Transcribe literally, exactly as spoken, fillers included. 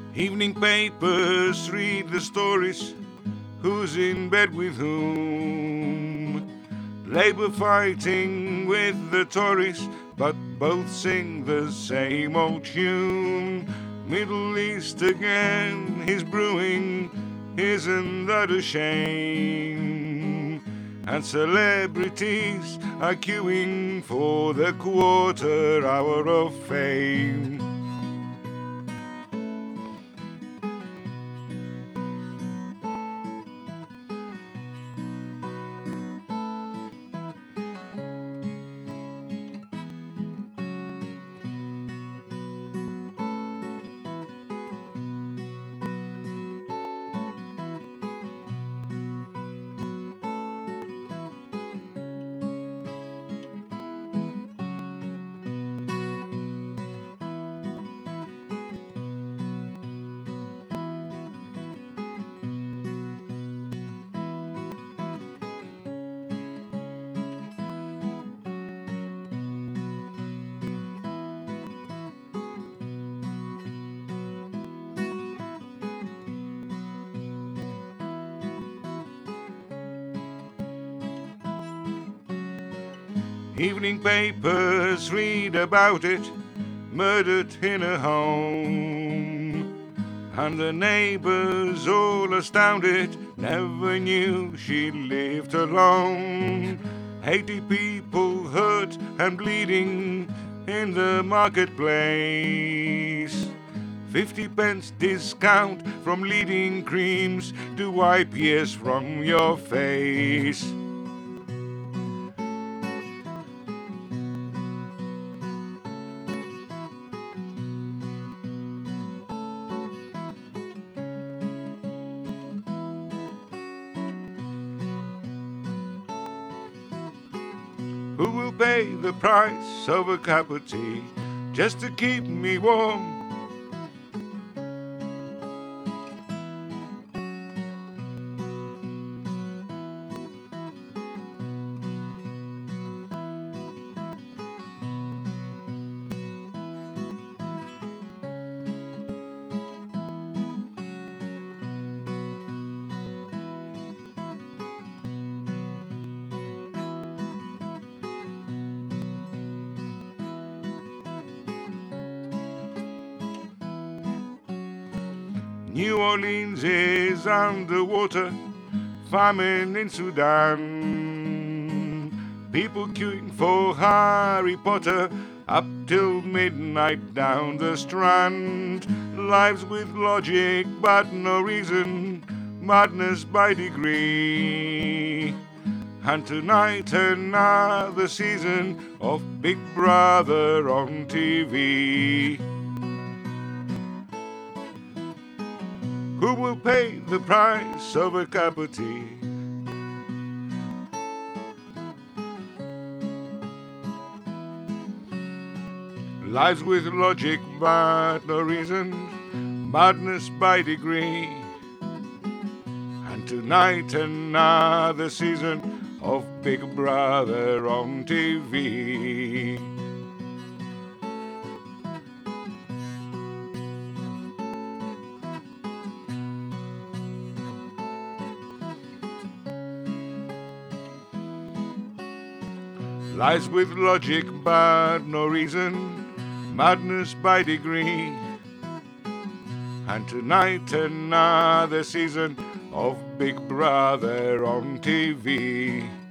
Evening papers read the stories, who's in bed with whom. Labour fighting with the Tories, but both sing the same old tune. Middle East again is brewing, isn't that a shame? And celebrities are queuing for the quarter hour of fame. Evening papers read about it, murdered in a home. And the neighbors all astounded, never knew she lived alone. Eighty people hurt and bleeding in the marketplace. Fifty pence discount from leading creams to wipe years from your face. Who will pay the price of a cup of tea just to keep me warm? New Orleans is underwater, famine in Sudan. People queuing for Harry Potter up till midnight down the Strand. Lives with logic but no reason, madness by degree. And tonight another season of Big Brother on T V. Who will pay the price of a cup of tea? Lives with logic but no reason, madness by degree. And tonight another season of Big Brother on T V. Lies with logic but no reason, madness by degree. And tonight another season of Big Brother on T V.